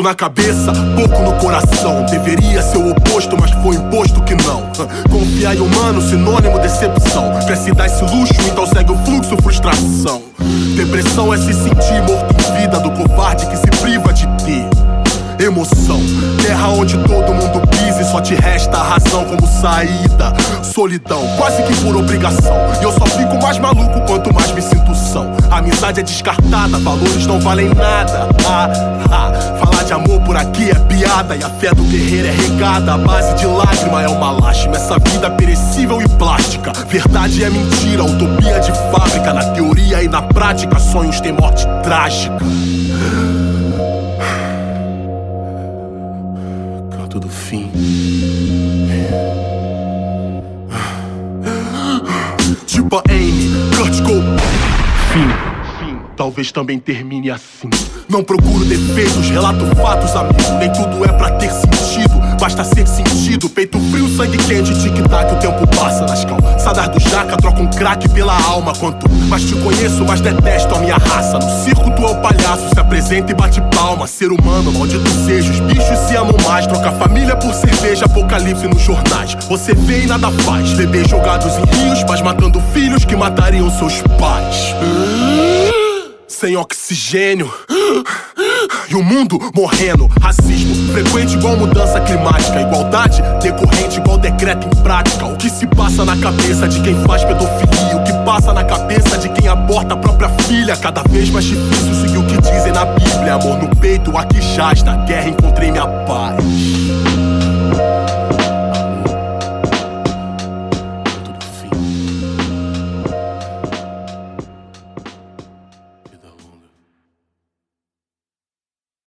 na cabeça, pouco no coração. Deveria ser o oposto, mas foi imposto que não. Confiar em humano, sinônimo decepção. Cresce dar esse luxo, então segue o fluxo, frustração. Depressão é se sentir morto em vida, do covarde que se priva de ter emoção. Terra onde todo mundo pisa e só te resta a razão como saída. Solidão, quase que por obrigação. E eu só fico mais maluco quanto mais me sinto são. A amizade é descartada, valores não valem nada. Falar de amor por aqui é piada. E a fé do guerreiro é regada, a base de lágrima é uma lástima. Essa vida perecível e plástica, verdade é mentira, utopia de fábrica. Na teoria e na prática, sonhos têm morte trágica. Do fim. Tipo a Amy, Kurt Cobain. Fim. Talvez também termine assim. Não procuro defeitos, relato fatos, amigo. Nem tudo é pra ter sentido, basta ser sentido. Peito frio, sangue quente, tic-tac, o tempo passa nas calçadas do Jaca. Troca um crack pela alma. Quanto mais te conheço, mais detesto a minha raça. No circo tu é o palhaço, se apresenta e bate palma. Ser humano, maldito seja, os bichos se amam mais. Troca família por cerveja, apocalipse nos jornais. Você vê e nada faz, bebês jogados em rios, mas matando filhos que matariam seus pais. Sem oxigênio e o mundo morrendo. Racismo frequente igual mudança climática. Igualdade decorrente igual decreto em prática. O que se passa na cabeça de quem faz pedofilia? O que passa na cabeça de quem aborta a própria filha? Cada vez mais difícil seguir o que dizem na Bíblia. Amor no peito, aqui jaz, na guerra encontrei minha paz.